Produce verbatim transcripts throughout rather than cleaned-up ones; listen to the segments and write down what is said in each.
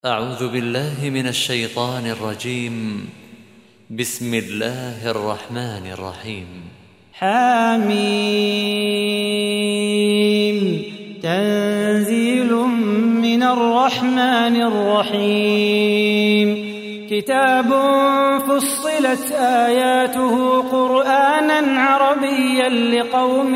أعوذ بالله من الشيطان الرجيم. بسم الله الرحمن الرحيم. حميم. تنزيل من الرحمن الرحيم. كتاب فصلت آياته قرآنا عربيا لقوم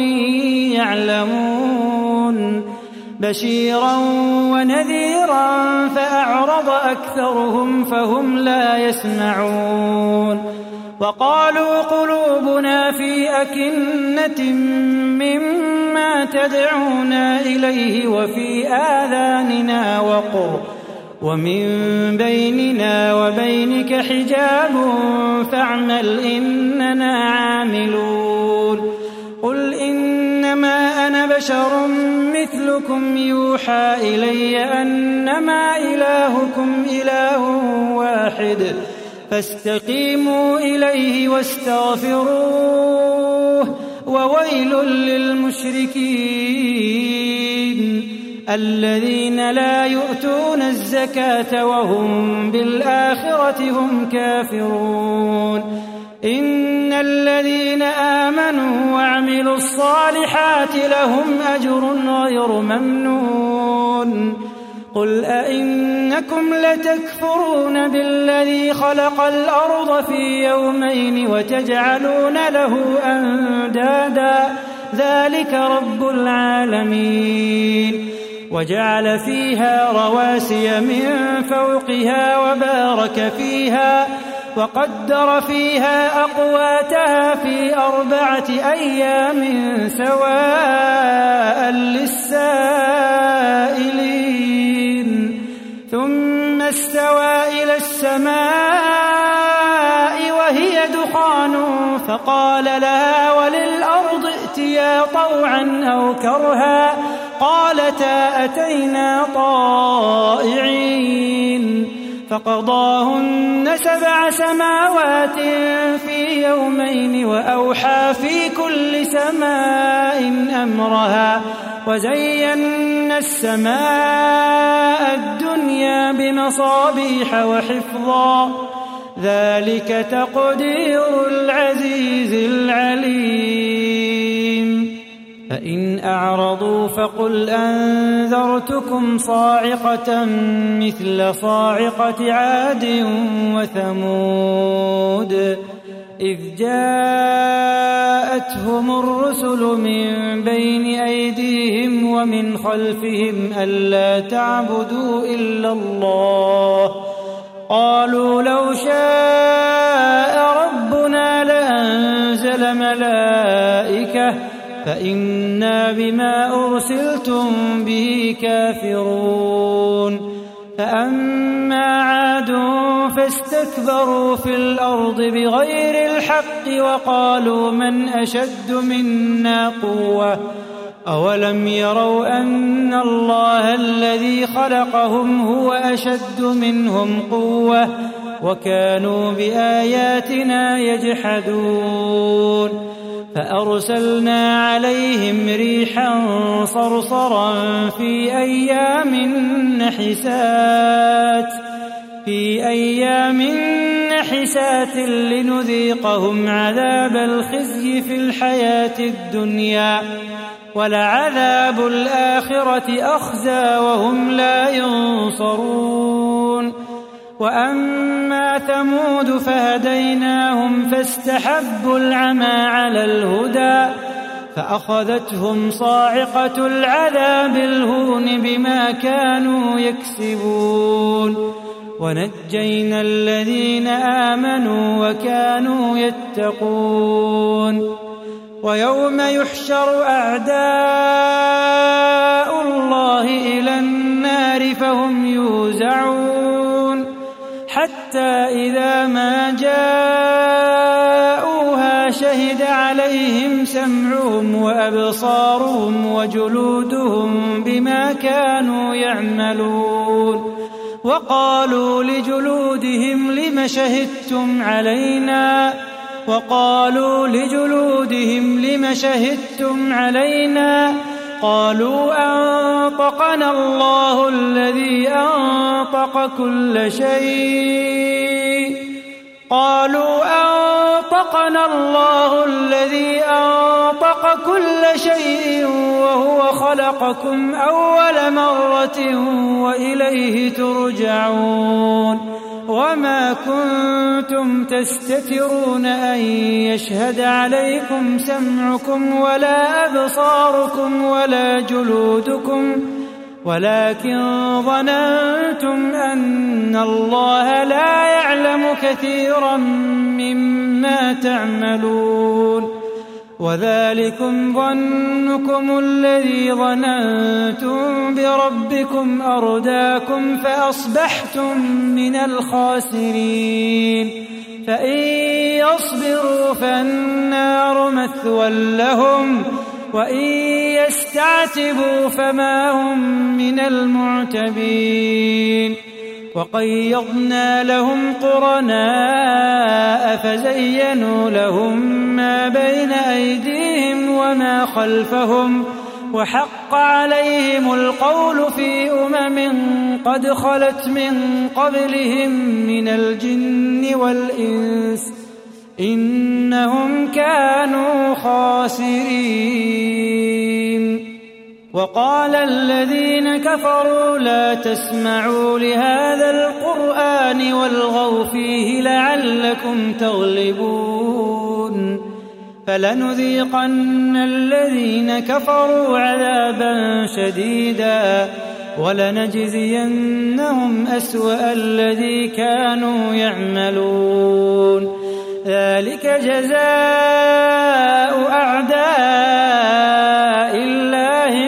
يعلمون بشيرا ونذيرا فأعرض أكثرهم فهم لا يسمعون. وقالوا قلوبنا في أكنة مما تدعونا إليه وفي آذاننا وقر ومن بيننا وبينك حجاب فاعمل إننا عاملون. قل إنما أنا بشر مثلكم يوحى إلي أنما إلهكم إله واحد فاستقيموا إليه واستغفروه وويل للمشركين الذين لا يؤتون الزكاة وهم بالآخرة هم كافرون. إن الذين آمنوا وعملوا الصالحات لهم أجر غير ممنون. قل أئنكم لتكفرون بالذي خلق الأرض في يومين وتجعلون له أندادا ذلك رب العالمين. وجعل فيها رواسي من فوقها وبارك فيها وقدر فيها أقواتها في أربعة أيام سواء للسائلين. ثم استوى إلى السماء وهي دخان فقال لها وللأرض ائتيا طوعا أو كرها قالتا أتينا طائعين. فقضاهن سبع سماوات في يومين وأوحى في كل سماء أمرها وزينا السماء الدنيا بمصابيح وحفظا ذلك تقدير العزيز العليم. فإن أعرضوا فقل أنذرتكم صاعقة مثل صاعقة عاد وثمود إذ جاءتهم الرسل من بين أيديهم ومن خلفهم ألا تعبدوا إلا الله قالوا لو شاء ربنا لأنزل ملائكة فإنا بما أرسلتم به كافرون. فأما عاد فاستكبروا في الأرض بغير الحق وقالوا من أشد منا قوة أولم يروا أن الله الذي خلقهم هو أشد منهم قوة وكانوا بآياتنا يجحدون. فأرسلنا عليهم ريحا صرصرا في أيام نحسات في أيام نحسات لنذيقهم عذاب الخزي في الحياة الدنيا ولعذاب الآخرة أخزى وهم لا ينصرون. وأما ثمود فهديناهم فاستحبوا العمى على الهدى فأخذتهم صاعقة العذاب الهون بما كانوا يكسبون. ونجينا الذين آمنوا وكانوا يتقون. ويوم يحشر أعداء الله إلى النار فهم يوزعون حتى إذا ما جاءوها شهد عليهم سمعهم وأبصارهم وجلودهم بما كانوا يعملون. وقالوا لجلودهم لم شهدتم علينا وقالوا لجلودهم لم شهدتم علينا قالوا أنطقنا الله الذي أنطق كل شيء قالوا أنطقنا الله الذي أنطق كل شيء وهو خلقكم أول مرة وإليه ترجعون وما كنتم تستترون أن يشهد عليكم سمعكم ولا أبصاركم ولا جلودكم ولكن ظننتم أن الله لا يعلم كثيرا مما تعملون وذلكم ظنكم الذي ظننتم بربكم أرداكم فأصبحتم من الخاسرين فإن يصبروا فالنار مثوى لهم وإن يستعتبوا فما هم من المعتبين وقيضنا لهم قرناء فزينوا لهم ما بين أيديهم وما خلفهم وحق عليهم القول في أمم قد خلت من قبلهم من الجن والإنس إنهم كانوا خاسرين وقال الذين كفروا لا تسمعوا لهذا القرآن والغوا فيه لعلكم تغلبون فلنذيقن الذين كفروا عذابا شديدا ولنجزينهم أسوأ الذي كانوا يعملون ذلك جزاء أعداء الله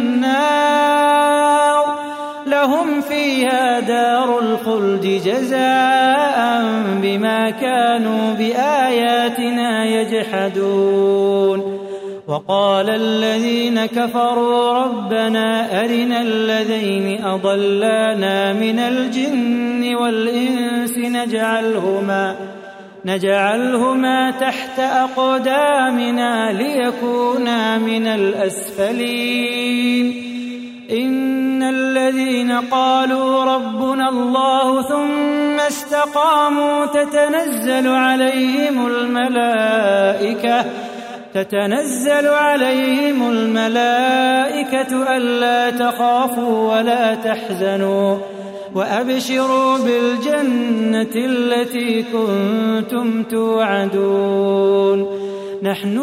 النار لهم فيها دار الخلد جزاء بما كانوا بآياتنا يجحدون وقال الذين كفروا ربنا أرنا الذين أضلانا من الجن والإنس نجعلهما نجعلهما تحت أقدامنا ليكونا من الأسفلين إن الذين قالوا ربنا الله ثم استقاموا تتنزل عليهم الملائكة تتنزل عليهم الملائكة ألا تخافوا ولا تحزنوا وأبشروا بالجنة التي كنتم توعدون نحن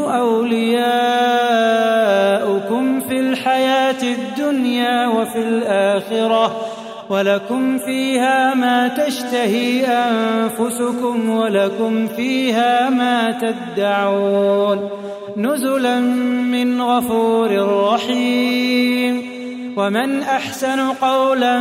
أولياؤكم في الحياة الدنيا وفي الآخرة ولكم فيها ما تشتهي أنفسكم ولكم فيها ما تدعون نزلا من غفور رحيم ومن أحسن قولا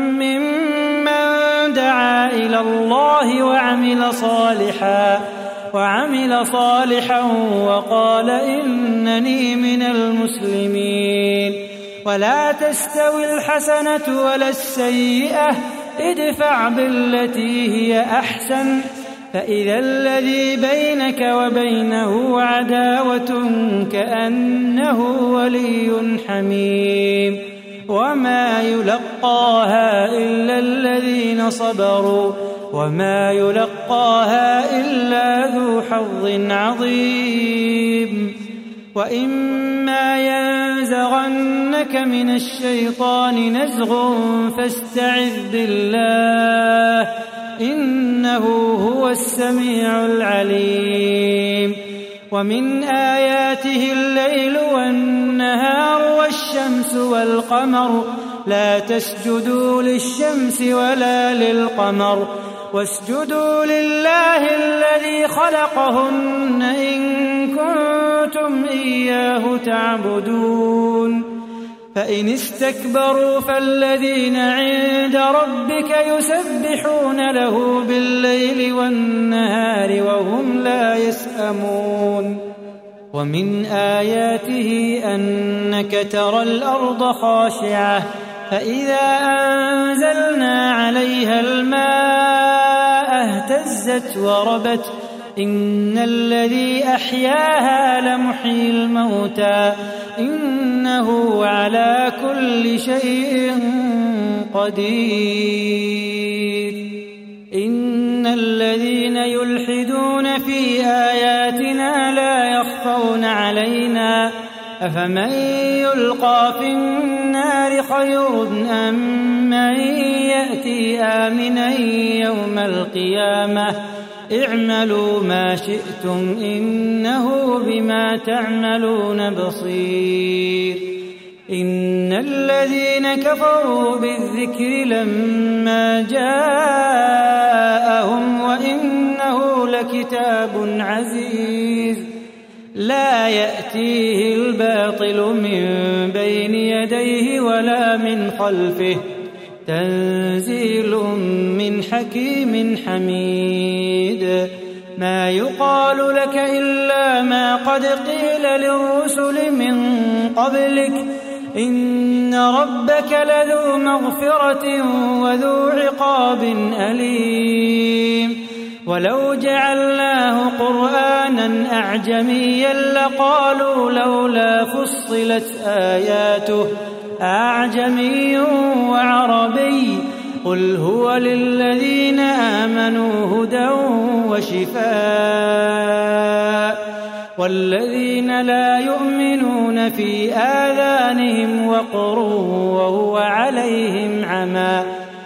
ممن دعا إلى الله وعمل صالحا وعمل صالحا وقال إنني من المسلمين ولا تستوي الحسنة ولا السيئة ادفع بالتي هي أحسن فإذا الذي بينك وبينه عداوة كأنه ولي حميم وما يلقاها إلا الذين صبروا وما يلقاها إلا ذو حظ عظيم وإما ينزغنك من الشيطان نزغ فاستعذ بالله إنه هو السميع العليم ومن آياته الليل والنهار والشمس والقمر لا تسجدوا للشمس ولا للقمر واسجدوا لله الذي خلقهن إن كنتم إياه تعبدون فإن استكبروا فالذين عند ربك يسبحون له بالليل والنهار وهم لا يسأمون ومن آياته أنك ترى الأرض خاشعة فإذا أنزلنا عليها الماء اهتزت وربت إن الذي أحياها لمحيي الموتى إنه على كل شيء قدير. إن الذين يلحدون في آياتنا لا يخفون علينا أفمن يلقى في النار خير أم من يأتي آمنا يوم القيامة اعملوا ما شئتم إنه بما تعملون بصير. إن الذين كفروا بالذكر لما جاءهم وإنه لكتاب عزيز لا يأتيه الباطل من بين يديه ولا من خلفه تنزيل من حكيم حميد. ما يقال لك إلا ما قد قيل للرسل من قبلك إن ربك لذو مغفرة وذو عقاب أليم. ولو جعلناه قرآنا أعجميا لقالوا لولا فصلت آياته أعجمي وعربي قل هو للذين آمنوا هدى وشفاء والذين لا يؤمنون في آذانهم وقر وهو عليهم عمى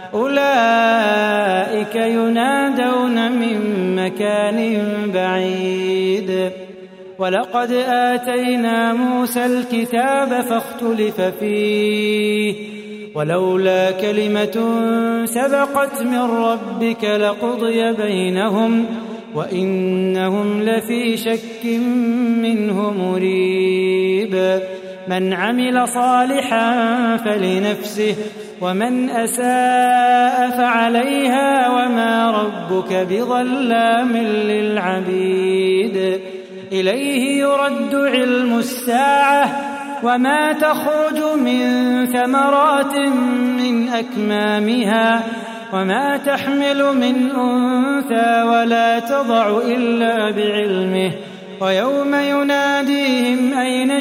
أولئك ينادون من مكان بعيد. ولقد آتينا موسى الكتاب فاختلف فيه ولولا كلمة سبقت من ربك لقضي بينهم وإنهم لفي شك منه مريب. من عمل صالحا فلنفسه ومن أساء فعليها وما ربك بظلام للعبيد. إليه يرد علم الساعة وما تخرج من ثمرات من أكمامها وما تحمل من أنثى ولا تضع إلا بعلمه ويوم يناديهم أين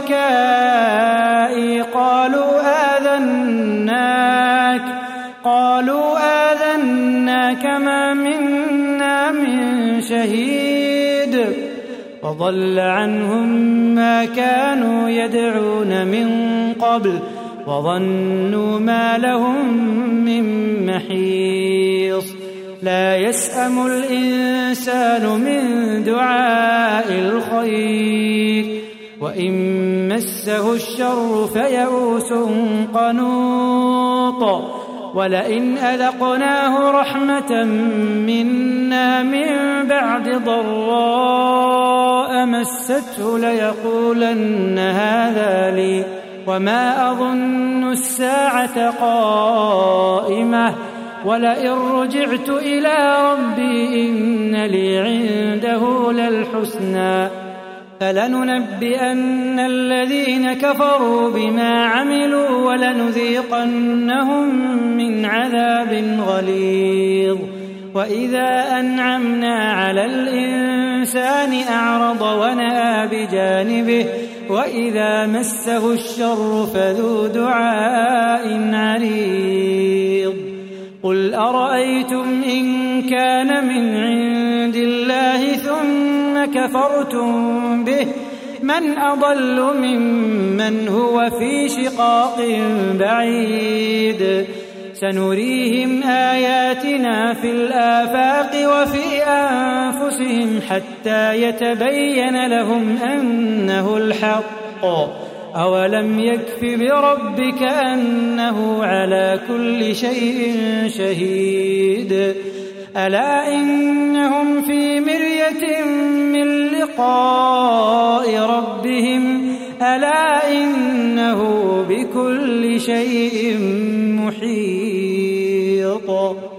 شركائي قالوا آذناك قالوا آذناك ما منا من شهيد وضل عنهم ما كانوا يدعون من قبل وظنوا ما لهم من محيص. لا يسأم الإنسان من دعاء الخير وإن مسه الشر فيئوس قنوط. ولئن أذقناه رحمة منا من بعد ضراء مسته ليقولن هذا لي وما أظن الساعة قائمة ولئن رجعت إلى ربي إن لي عنده للحسنى فلننبئن الذين كفروا بما عملوا ولنذيقنهم من عذاب غليظ. وإذا أنعمنا على الإنسان أعرض ونأى بجانبه وإذا مسه الشر فذو دعاء عريض. قل أرأيتم إن كان من عند الله ثم كفرتم به من أضل ممن هو في شقاق بعيد. سنريهم آياتنا في الآفاق وفي أنفسهم حتى يتبين لهم أنه الحق. أولم يكف بربك أنه على كل شيء شهيد. ألا إنهم في مرية من لقاء ربهم ألا إنه بكل شيء محيط.